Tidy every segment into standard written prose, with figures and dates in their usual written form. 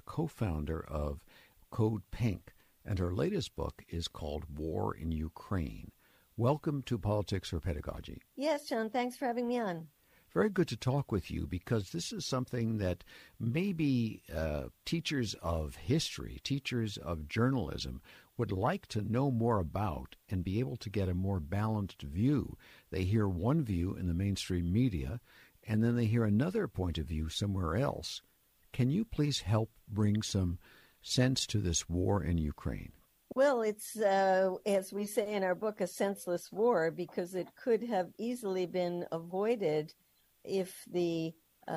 co-founder of Code Pink, and her latest book is called War in Ukraine. Welcome to Politics or Pedagogy. Yes, John, thanks for having me on. Very good to talk with you, because this is something that maybe teachers of history, teachers of journalism would like to know more about and be able to get a more balanced view. They hear one view in the mainstream media, and then they hear another point of view somewhere else. Can you please help bring some sense to this war in Ukraine? Well, it's, as we say in our book, a senseless war, because it could have easily been avoided if the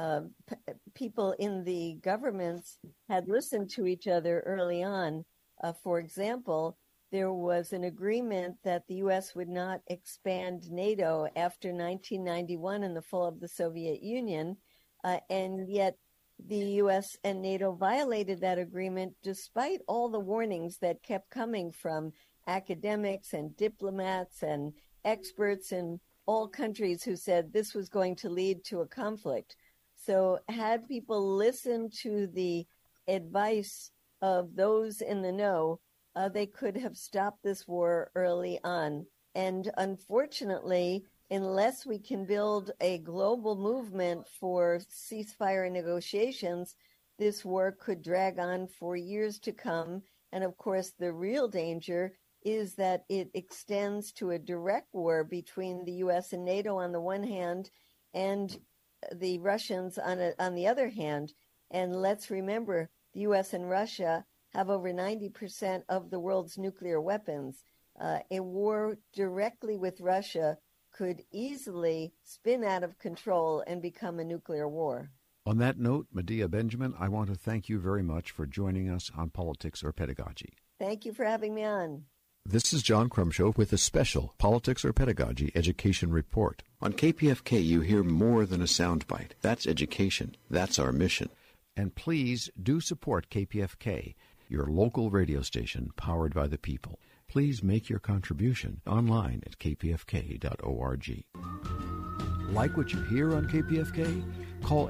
people in the governments had listened to each other early on. For example, there was an agreement that the U.S. would not expand NATO after 1991 and the fall of the Soviet Union, and yet the U.S. and NATO violated that agreement despite all the warnings that kept coming from academics and diplomats and experts in all countries who said this was going to lead to a conflict. So had people listened to the advice of those in the know, they could have stopped this war early on. And unfortunately, unless we can build a global movement for ceasefire negotiations, this war could drag on for years to come. And of course, the real danger is that it extends to a direct war between the U.S. and NATO on the one hand and the Russians on the other hand. And let's remember, the U.S. and Russia have over 90% of the world's nuclear weapons. A war directly with Russia could easily spin out of control and become a nuclear war. On that note, Medea Benjamin, I want to thank you very much for joining us on Politics or Pedagogy. Thank you for having me on. This is John Crumshow with a special Politics or Pedagogy Education Report. On KPFK, you hear more than a soundbite. That's education. That's our mission. And please do support KPFK, your local radio station powered by the people. Please make your contribution online at kpfk.org. Like what you hear on KPFK? Call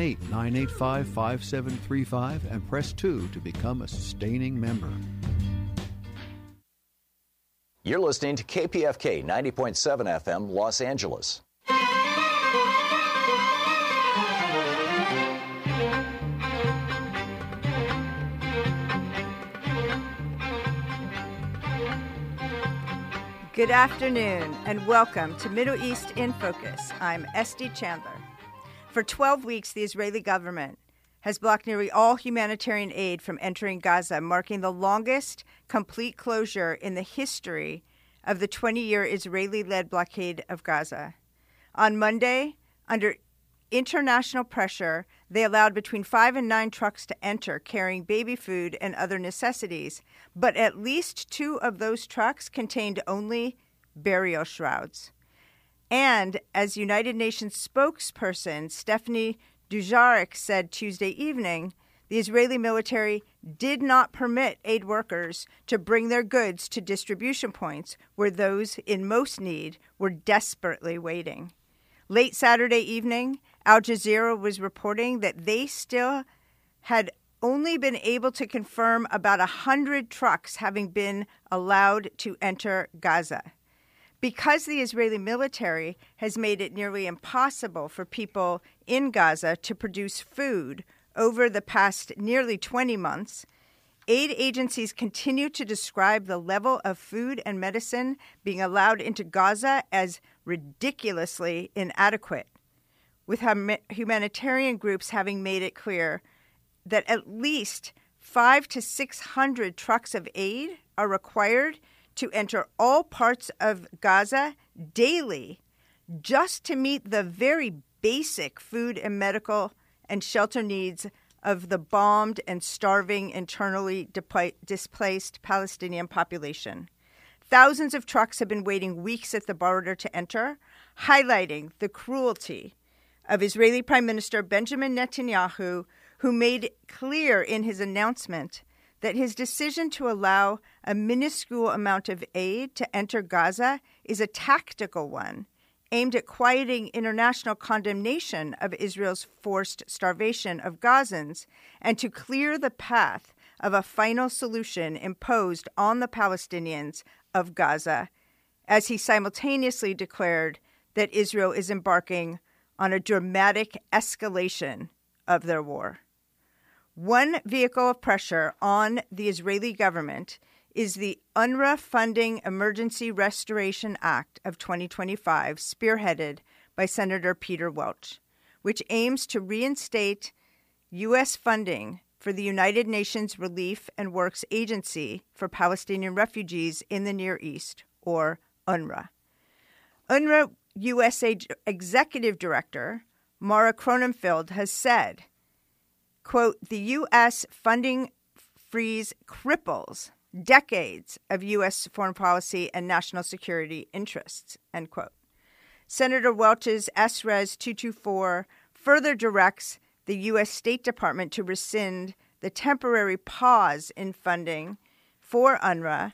818-985-5735 and press 2 to become a sustaining member. You're listening to KPFK 90.7 FM, Los Angeles. Good afternoon and welcome to Middle East in Focus. I'm Esty Chandler. For 12 weeks, the Israeli government has blocked nearly all humanitarian aid from entering Gaza, marking the longest complete closure in the history of the 20-year Israeli-led blockade of Gaza. On Monday, under international pressure, they allowed between 5 and 9 trucks to enter carrying baby food and other necessities, but at least 2 of those trucks contained only burial shrouds. And as United Nations spokesperson Stephanie Dujarric said Tuesday evening, the Israeli military did not permit aid workers to bring their goods to distribution points where those in most need were desperately waiting. Late Saturday evening, Al Jazeera was reporting that they still had only been able to confirm about 100 trucks having been allowed to enter Gaza. Because the Israeli military has made it nearly impossible for people in Gaza to produce food over the past nearly 20 months, aid agencies continue to describe the level of food and medicine being allowed into Gaza as ridiculously inadequate, with humanitarian groups having made it clear that at least 500 to 600 trucks of aid are required to enter all parts of Gaza daily just to meet the very basic food and medical and shelter needs of the bombed and starving internally displaced Palestinian population. Thousands of trucks have been waiting weeks at the border to enter, highlighting the cruelty of Israeli Prime Minister Benjamin Netanyahu, who made clear in his announcement that his decision to allow a minuscule amount of aid to enter Gaza is a tactical one aimed at quieting international condemnation of Israel's forced starvation of Gazans and to clear the path of a final solution imposed on the Palestinians of Gaza, as he simultaneously declared that Israel is embarking on a dramatic escalation of their war. One vehicle of pressure on the Israeli government is the UNRWA Funding Emergency Restoration Act of 2025, spearheaded by Senator Peter Welch, which aims to reinstate U.S. funding for the United Nations Relief and Works Agency for Palestinian Refugees in the Near East, or UNRWA. UNRWA USA Executive Director Mara Cronenfeld has said, quote, "The U.S. funding freeze cripples decades of U.S. foreign policy and national security interests," end quote. Senator Welch's SRES 224 further directs the U.S. State Department to rescind the temporary pause in funding for UNRWA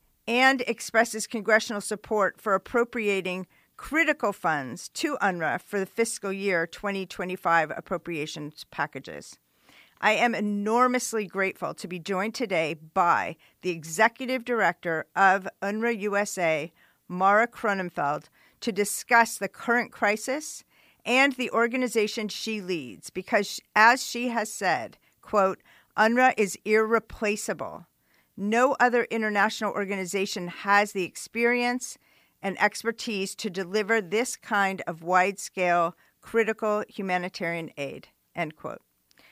and expresses congressional support for appropriating critical funds to UNRWA for the fiscal year 2025 appropriations packages. I am enormously grateful to be joined today by the Executive Director of UNRWA USA, Mara Cronenfeld, to discuss the current crisis and the organization she leads, because, as she has said, quote, "UNRWA is irreplaceable. No other international organization has the experience and expertise to deliver this kind of wide-scale, critical humanitarian aid," end quote.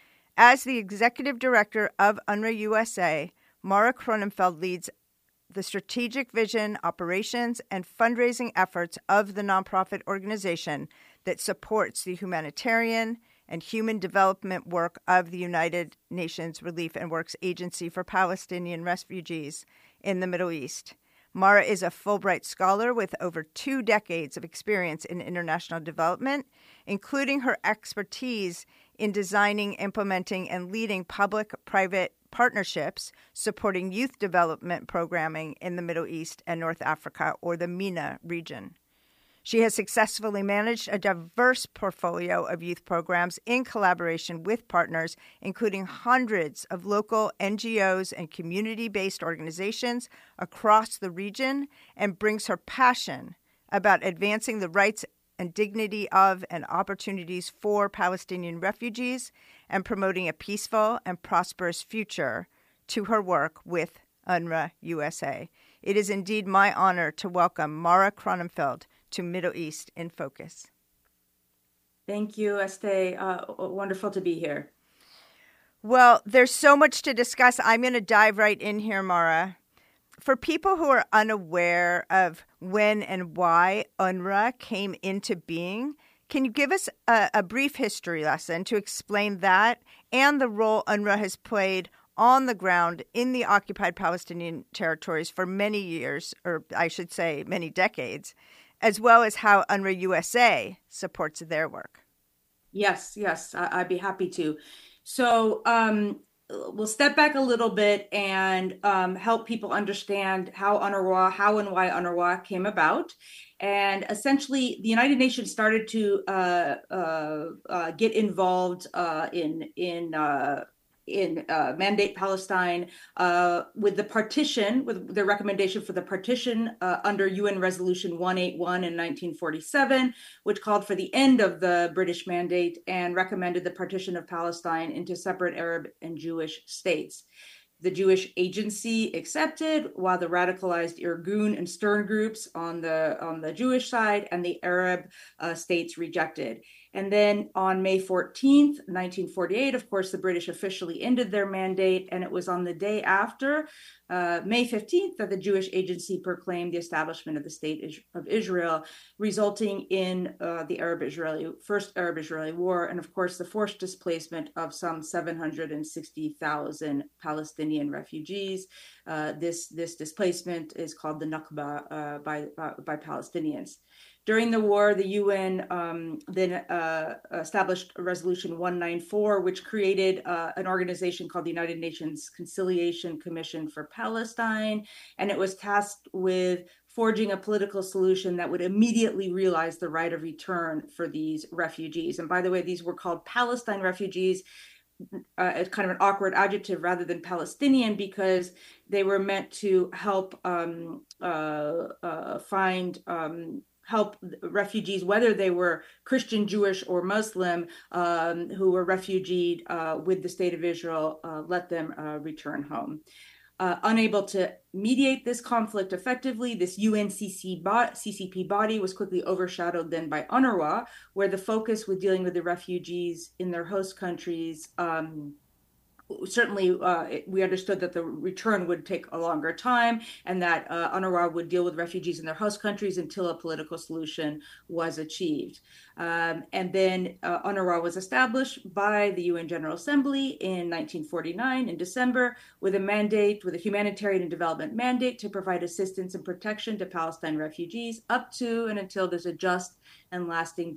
As the Executive Director of UNRWA USA, Mara Cronenfeld leads the strategic vision, operations, and fundraising efforts of the nonprofit organization that supports the humanitarian and human development work of the United Nations Relief and Works Agency for Palestinian Refugees in the Middle East. Mara is a Fulbright Scholar with over 2 decades of experience in international development, including her expertise in designing, implementing, and leading public-private partnerships supporting youth development programming in the Middle East and North Africa, or the MENA region. She has successfully managed a diverse portfolio of youth programs in collaboration with partners, including hundreds of local NGOs and community-based organizations across the region, and brings her passion about advancing the rights and dignity of and opportunities for Palestinian refugees and promoting a peaceful and prosperous future to her work with UNRWA USA. It is indeed my honor to welcome Mara Cronenfeld to Middle East in Focus. Thank you, Estee. Wonderful to be here. Well, there's so much to discuss. I'm going to dive right in here, Mara. For people who are unaware of when and why UNRWA came into being, can you give us a brief history lesson to explain that and the role UNRWA has played on the ground in the occupied Palestinian territories for many years, or I should say many decades, as well as how UNRWA USA supports their work? Yes, I'd be happy to. So we'll step back a little bit and help people understand how and why UNRWA came about. And essentially, the United Nations started to get involved in Mandate Palestine with the recommendation for the partition under UN Resolution 181 in 1947, which called for the end of the British Mandate and recommended the partition of Palestine into separate Arab and Jewish states. The Jewish Agency accepted, while the radicalized Irgun and Stern groups on the Jewish side and the Arab states rejected. And then on May 14th, 1948, of course, the British officially ended their mandate, and it was on the day after, May 15th, that the Jewish Agency proclaimed the establishment of the State of Israel, resulting in the First Arab-Israeli War, and of course, the forced displacement of some 760,000 Palestinian refugees. This displacement is called the Nakba by Palestinians. During the war, the UN then established Resolution 194, which created an organization called the United Nations Conciliation Commission for Palestine, and it was tasked with forging a political solution that would immediately realize the right of return for these refugees. And by the way, these were called Palestine refugees. It's kind of an awkward adjective rather than Palestinian, because they were meant to help help refugees, whether they were Christian, Jewish, or Muslim, who were refugeed with the state of Israel, let them return home. Unable to mediate this conflict effectively, this UNCCP body was quickly overshadowed then by UNRWA, where the focus with dealing with the refugees in their host countries, certainly we understood that the return would take a longer time, and that UNRWA would deal with refugees in their host countries until a political solution was achieved. And then UNRWA was established by the UN General Assembly in 1949 in December with a humanitarian and development mandate to provide assistance and protection to Palestine refugees up to and until there's a just and lasting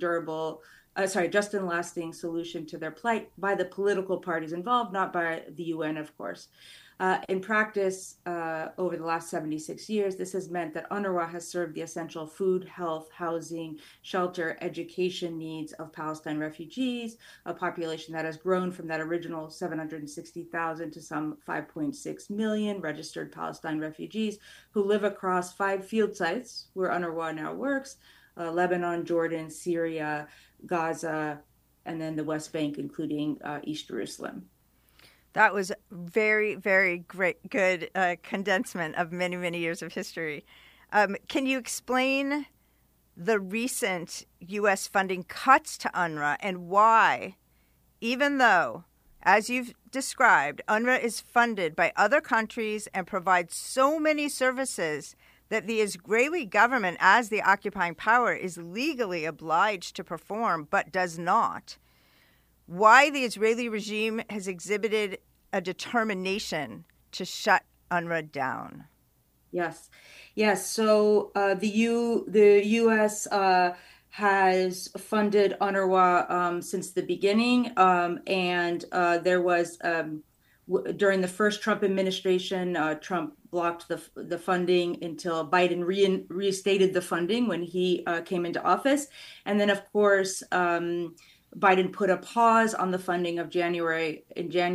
solution to their plight by the political parties involved, not by the UN, of course. In practice, over the last 76 years, this has meant that UNRWA has served the essential food, health, housing, shelter, education needs of Palestine refugees, a population that has grown from that original 760,000 to some 5.6 million registered Palestine refugees who live across 5 field sites where UNRWA now works: Lebanon, Jordan, Syria, Gaza, and then the West Bank, including East Jerusalem. That was very, very good condensement of many, many years of history. Can you explain the recent U.S. funding cuts to UNRWA and why, even though, as you've described, UNRWA is funded by other countries and provides so many services that the Israeli government, as the occupying power, is legally obliged to perform but does not, why the Israeli regime has exhibited a determination to shut UNRWA down? Yes. So the U.S. Has funded UNRWA since the beginning, and there was during the first Trump administration, Trump blocked the funding until Biden restated the funding when he came into office, and then of course Biden put a pause on the funding in January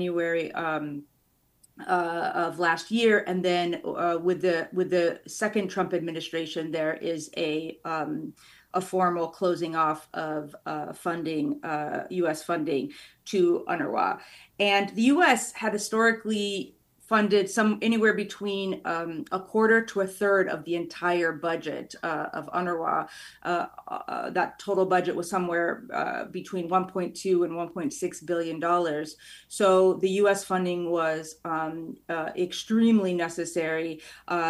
of last year, and then with the second Trump administration, there is a formal closing off of funding, U.S. funding to UNRWA. And the U.S. had historically funded anywhere between a quarter to a third of the entire budget of UNRWA. That total budget was somewhere between $1.2 and $1.6 billion. So the U.S. funding was extremely necessary,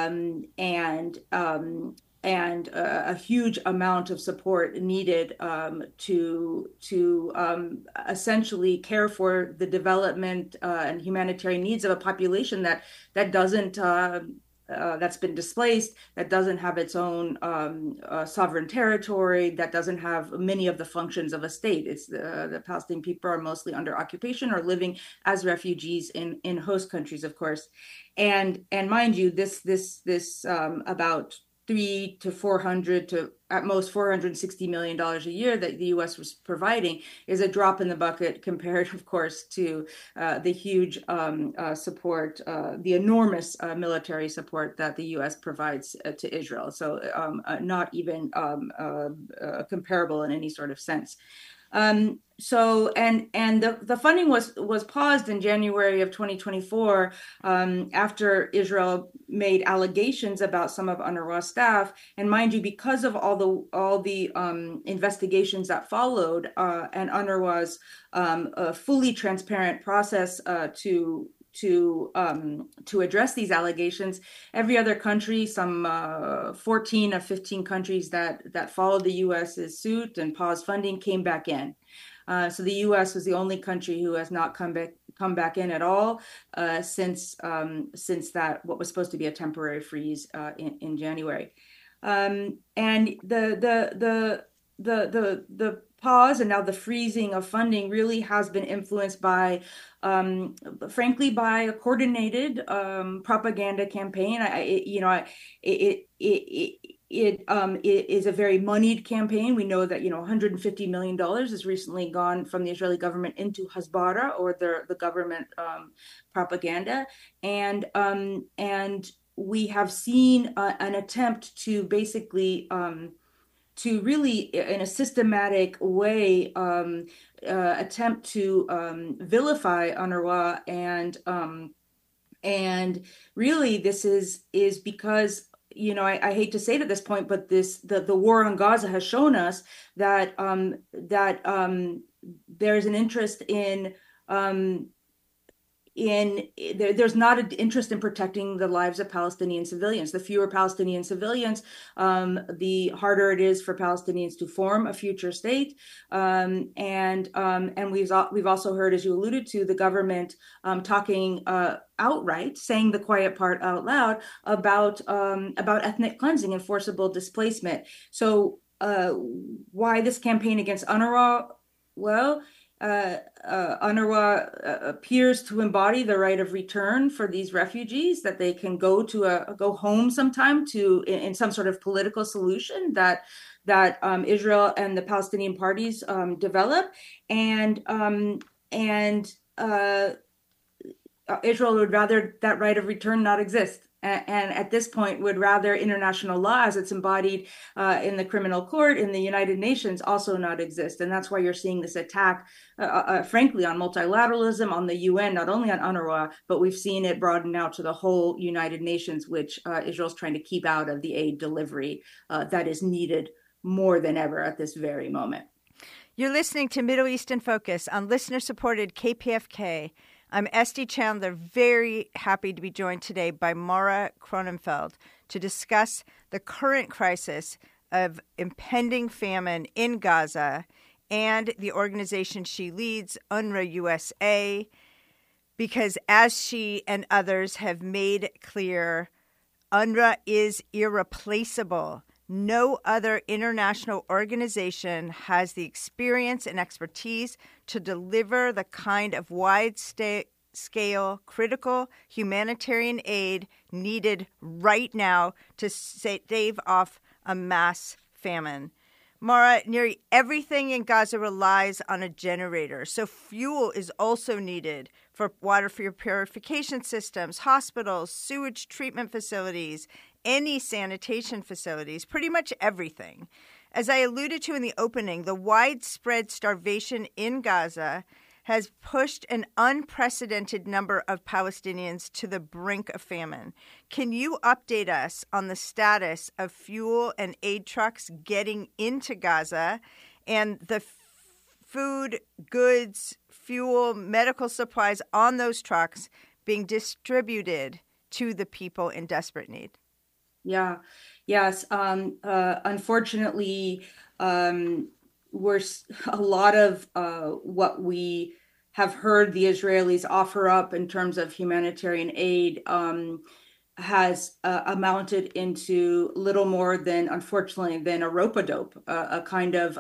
and a huge amount of support needed to essentially care for the development and humanitarian needs of a population that doesn't that's been displaced, that doesn't have its own sovereign territory, that doesn't have many of the functions of a state. It's the Palestinian people are mostly under occupation or living as refugees in host countries, of course, and mind you, this about $300 to $400 to at most $460 million a year that the U.S. was providing is a drop in the bucket compared, of course, to the huge support, the enormous military support that the U.S. provides to Israel. So not even comparable in any sort of sense. So the funding was paused in January of 2024 after Israel made allegations about some of UNRWA's staff, and mind you, because of all the investigations that followed and UNRWA's fully transparent process to address these allegations, every other country, some 14 of 15 countries that followed the U.S.'s suit and paused funding, came back in. So the U.S. was the only country who has not come back in at all since that what was supposed to be a temporary freeze in January. And the pause and now the freezing of funding really has been influenced by, frankly, by a coordinated propaganda campaign. It is a very moneyed campaign. We know that $150 million has recently gone from the Israeli government into Hasbara, or the government propaganda, and we have seen an attempt to basically to really, in a systematic way, attempt to vilify UNRWA, and really this is because, I hate to say it at this point, but the war on Gaza has shown us that there's an interest there's not an interest in protecting the lives of Palestinian civilians. The fewer Palestinian civilians, the harder it is for Palestinians to form a future state. And we've also heard, as you alluded to, the government talking outright, saying the quiet part out loud about ethnic cleansing and forcible displacement. So why this campaign against UNRWA? Well, UNRWA appears to embody the right of return for these refugees, that they can go home sometime in some sort of political solution that Israel and the Palestinian parties develop, and Israel would rather that right of return not exist. And at this point would rather international law as it's embodied in the criminal court in the United Nations also not exist. And that's why you're seeing this attack, frankly, on multilateralism, on the UN, not only on UNRWA, but we've seen it broaden out to the whole United Nations, which Israel's trying to keep out of the aid delivery that is needed more than ever at this very moment. You're listening to Middle East in Focus on listener-supported KPFK. I'm Esty Chandler, very happy to be joined today by Maura Cronenfeld to discuss the current crisis of impending famine in Gaza and the organization she leads, UNRWA USA, because as she and others have made clear, UNRWA is irreplaceable. No other international organization has the experience and expertise to deliver the kind of wide-scale critical humanitarian aid needed right now to stave off a mass famine. Maura, nearly everything in Gaza relies on a generator, so fuel is also needed for water purification systems, hospitals, sewage treatment facilities, any sanitation facilities, pretty much everything. As I alluded to in the opening, the widespread starvation in Gaza has pushed an unprecedented number of Palestinians to the brink of famine. Can you update us on the status of fuel and aid trucks getting into Gaza and the food, goods, fuel, medical supplies on those trucks being distributed to the people in desperate need? Yeah. Yes. Unfortunately, we're a lot of what we have heard the Israelis offer up in terms of humanitarian aid has amounted into little more than, unfortunately, than a rope-a-dope, a kind of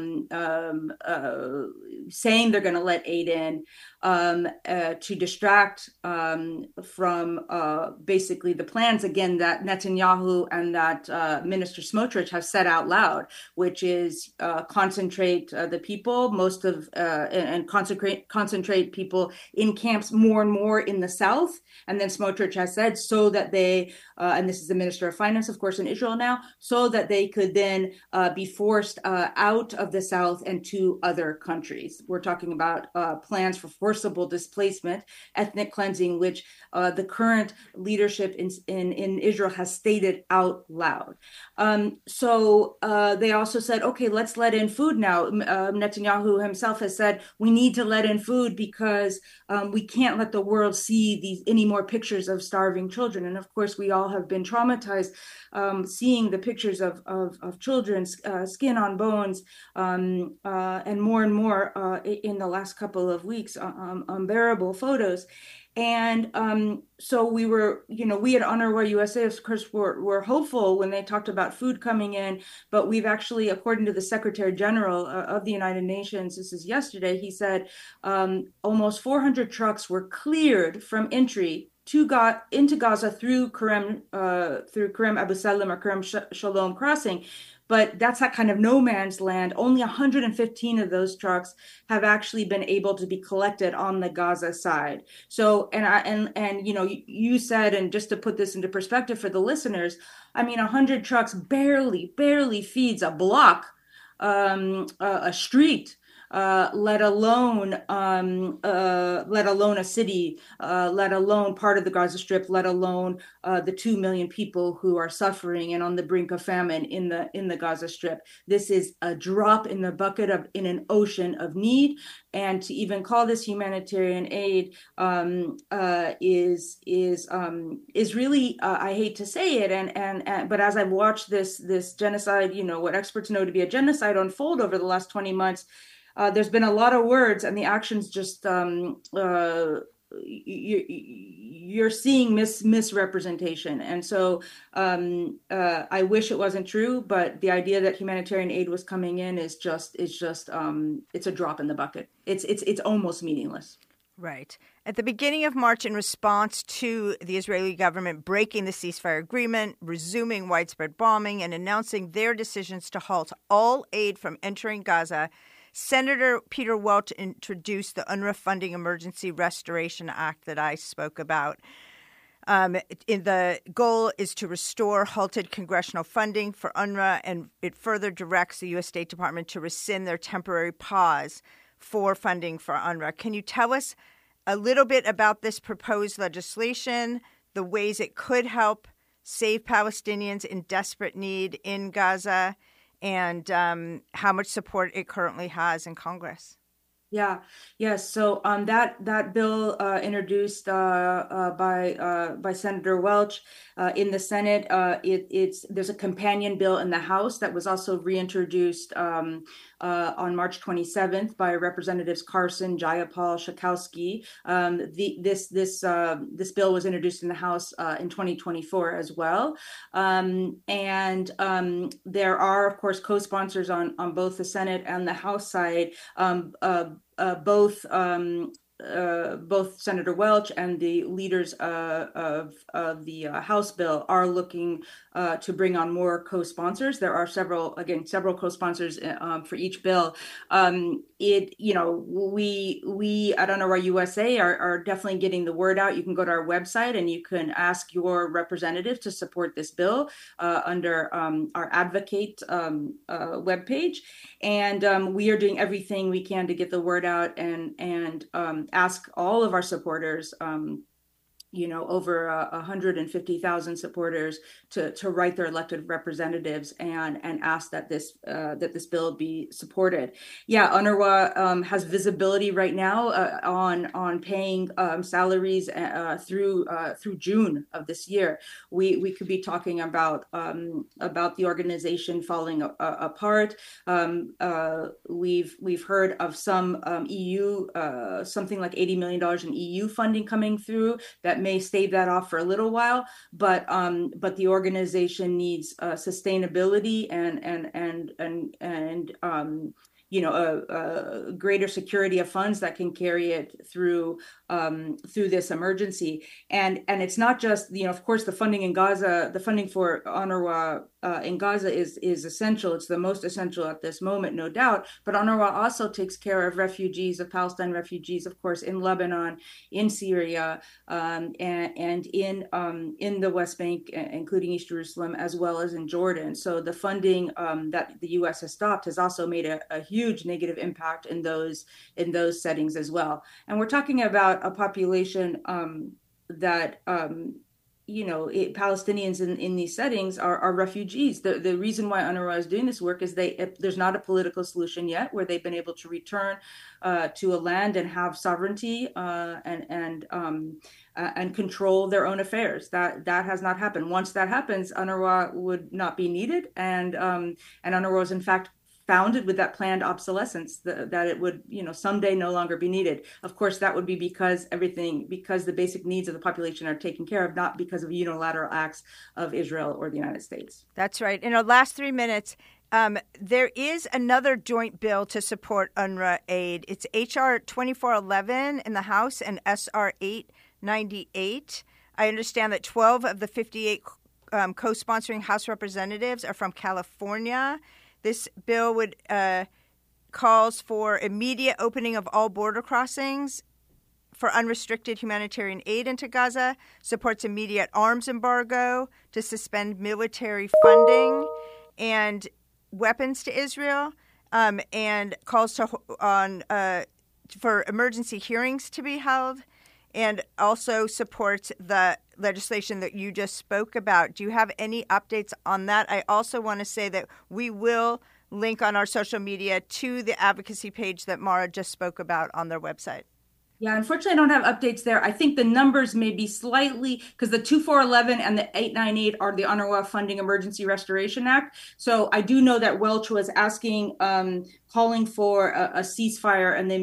saying they're going to let aid in to distract from basically the plans, again, that Netanyahu and that Minister Smotrich have said out loud, which is concentrate the people, and concentrate people in camps more and more in the south. And then Smotrich has said so that they, and this is the Minister of Finance, of course, in Israel now, so that they could then be forced out of the south and to other countries. We're talking about plans for forcible displacement, ethnic cleansing, which the current leadership in Israel has stated out loud. So they also said, okay, let's let in food now. Netanyahu himself has said, we need to let in food because we can't let the world see any more pictures of starving children. And of course, we all have been traumatized seeing the pictures of children's skin on bones and more in the last couple of weeks, unbearable photos. And so we were, we at UNRWA USA, of course, were hopeful when they talked about food coming in, but we've actually, according to the Secretary General of the United Nations, this is yesterday, he said almost 400 trucks were cleared from entry into Gaza through Kerem Abu Salam or Kerem Shalom crossing. But that's that kind of no man's land. Only 115 of those trucks have actually been able to be collected on the Gaza side. So, you said, and just to put this into perspective for the listeners, 100 trucks barely feeds a block, a street. Let alone a city, let alone part of the Gaza Strip, let alone the 2 million people who are suffering and on the brink of famine in the Gaza Strip. This is a drop in the bucket in an ocean of need, and to even call this humanitarian aid is really, I hate to say it, but as I've watched this genocide, what experts know to be a genocide unfold over the last 20 months. There's been a lot of words, and the actions just you're seeing misrepresentation. And so I wish it wasn't true, but the idea that humanitarian aid was coming in is just it's a drop in the bucket. It's almost meaningless. Right. At the beginning of March, in response to the Israeli government breaking the ceasefire agreement, resuming widespread bombing, and announcing their decisions to halt all aid from entering Gaza, Senator Peter Welch introduced the UNRWA Funding Emergency Restoration Act that I spoke about. The goal is to restore halted congressional funding for UNRWA, and it further directs the U.S. State Department to rescind their temporary pause for funding for UNRWA. Can you tell us a little bit about this proposed legislation, the ways it could help save Palestinians in desperate need in Gaza, and how much support it currently has in Congress? Yes. So that bill introduced by Senator Welch in the Senate, there's a companion bill in the House that was also reintroduced on March 27th by Representatives Carson, Jayapal, Schakowsky. This bill was introduced in the House in 2024 as well, and there are, of course, co-sponsors on both the Senate and the House side. Both Senator Welch and the leaders of the House bill are looking to bring on more co-sponsors. There are several co-sponsors for each bill. We at UNRWA USA are definitely getting the word out. You can go to our website and you can ask your representative to support this bill under our Advocate webpage. And we are doing everything we can to get the word out and ask all of our supporters, over 150,000 supporters to write their elected representatives and ask that this bill be supported. UNRWA has visibility right now on paying salaries through June of this year. We could be talking about the organization falling apart. We've heard of some EU something like $80 million in EU funding coming through that may stave that off for a little while, but the organization needs sustainability and a greater security of funds that can carry it through this emergency. And it's not just, of course, the funding in Gaza, the funding for UNRWA in Gaza is essential. It's the most essential at this moment, no doubt. But UNRWA also takes care of Palestine refugees, of course, in Lebanon, in Syria, and in the West Bank, including East Jerusalem, as well as in Jordan. So the funding that the U.S. has stopped has also made a huge negative impact in those settings as well. And we're talking about a population that Palestinians in these settings are refugees. The reason why UNRWA is doing this work is there's not a political solution yet where they've been able to return to a land and have sovereignty and control their own affairs. That has not happened. Once that happens, UNRWA would not be needed, and UNRWA is in fact founded with that planned obsolescence, that it would, someday no longer be needed. Of course, that would be because the basic needs of the population are taken care of, not because of unilateral acts of Israel or the United States. That's right. In our last 3 minutes, there is another joint bill to support UNRWA aid. It's H.R. 2411 in the House and S.R. 898. I understand that 12 of the 58 co-sponsoring House representatives are from California. This bill would calls for immediate opening of all border crossings for unrestricted humanitarian aid into Gaza, supports immediate arms embargo to suspend military funding and weapons to Israel, and calls for emergency hearings to be held, and also supports the legislation that you just spoke about. Do you have any updates on that? I also want to say that we will link on our social media to the advocacy page that Mara just spoke about on their website. Yeah, unfortunately, I don't have updates there. I think the numbers may be slightly, because the 2411 and the 898 are the UNRWA Funding Emergency Restoration Act. So I do know that Welch was asking, calling for a ceasefire and the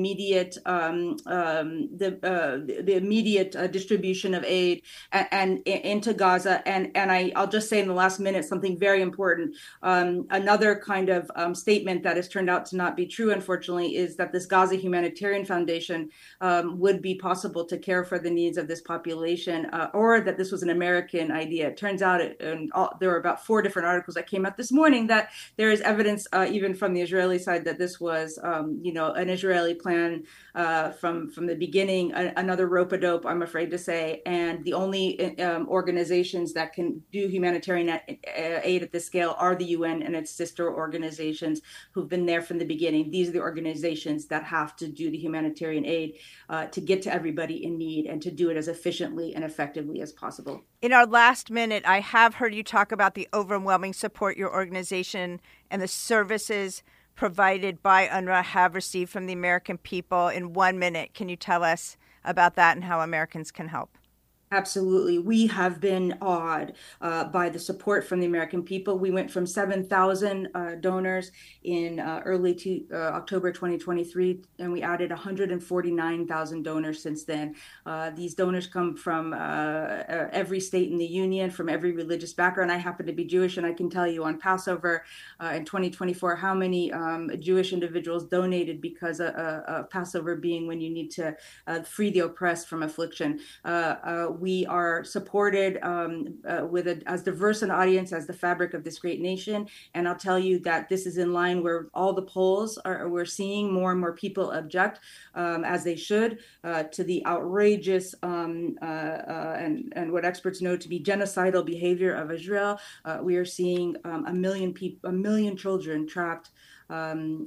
immediate distribution of aid and into Gaza. And I'll just say in the last minute something very important. Another kind of statement that has turned out to not be true, unfortunately, is that this Gaza Humanitarian Foundation would be possible to care for the needs of this population, or that this was an American idea. It turns out there were about 4 different articles that came out this morning that there is evidence, even from the Israeli side, that this was, an Israeli plan from the beginning, another rope-a-dope, I'm afraid to say. And the only organizations that can do humanitarian aid at this scale are the UN and its sister organizations who've been there from the beginning. These are the organizations that have to do the humanitarian aid to get to everybody in need and to do it as efficiently and effectively as possible. In our last minute, I have heard you talk about the overwhelming support your organization and the services provided by UNRWA have received from the American people. In 1 minute, can you tell us about that and how Americans can help? Absolutely. We have been awed by the support from the American people. We went from 7,000 donors in early October 2023, and we added 149,000 donors since then. These donors come from every state in the union, from every religious background. I happen to be Jewish, and I can tell you on Passover in 2024 how many Jewish individuals donated because of Passover being when you need to free the oppressed from affliction. We are supported with as diverse an audience as the fabric of this great nation. And I'll tell you that this is in line where all the polls we're seeing more and more people object, as they should, to the outrageous and what experts know to be genocidal behavior of Israel. We are seeing a million children trapped and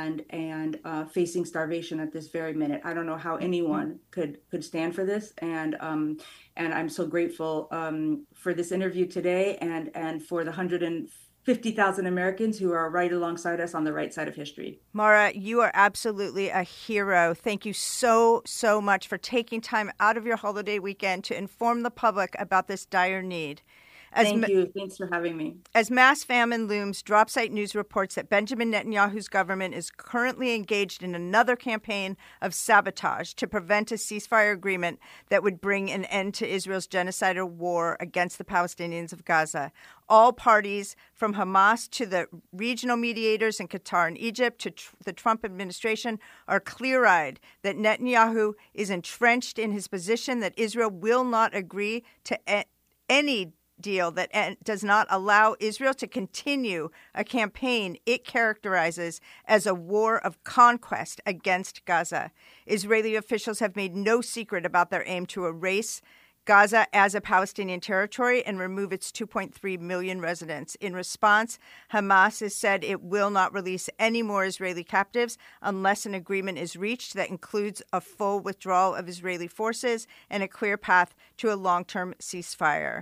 facing starvation at this very minute. I don't know how anyone could stand for this, and I'm so grateful for this interview today, and for the 150,000 Americans who are right alongside us on the right side of history. Mara, you are absolutely a hero. Thank you so much for taking time out of your holiday weekend to inform the public about this dire need. Thank you. Thanks for having me. As mass famine looms, DropSite News reports that Benjamin Netanyahu's government is currently engaged in another campaign of sabotage to prevent a ceasefire agreement that would bring an end to Israel's genocidal war against the Palestinians of Gaza. All parties, from Hamas to the regional mediators in Qatar and Egypt to the Trump administration, are clear-eyed that Netanyahu is entrenched in his position that Israel will not agree to any deal that does not allow Israel to continue a campaign it characterizes as a war of conquest against Gaza. Israeli officials have made no secret about their aim to erase Gaza as a Palestinian territory and remove its 2.3 million residents. In response, Hamas has said it will not release any more Israeli captives unless an agreement is reached that includes a full withdrawal of Israeli forces and a clear path to a long-term ceasefire.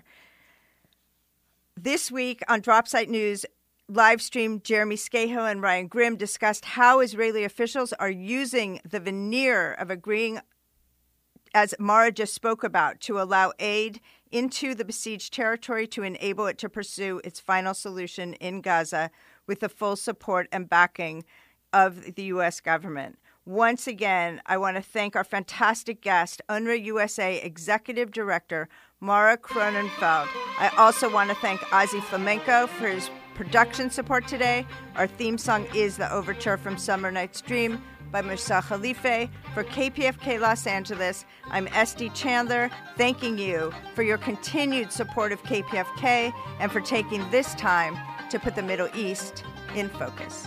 This week on DropSite News, live stream Jeremy Scahill and Ryan Grimm discussed how Israeli officials are using the veneer of agreeing, as Mara just spoke about, to allow aid into the besieged territory to enable it to pursue its final solution in Gaza, with the full support and backing of the U.S. government. Once again, I want to thank our fantastic guest, UNRWA USA Executive Director Mara Cronenfeld. I also want to thank Ozzy Flamenco for his production support today. Our theme song is The Overture from Summer Night's Dream by Musa Khalife. For KPFK Los Angeles, I'm Esty Chandler, thanking you for your continued support of KPFK and for taking this time to put the Middle East in focus.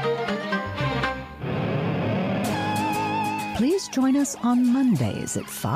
Please join us on Mondays at 5.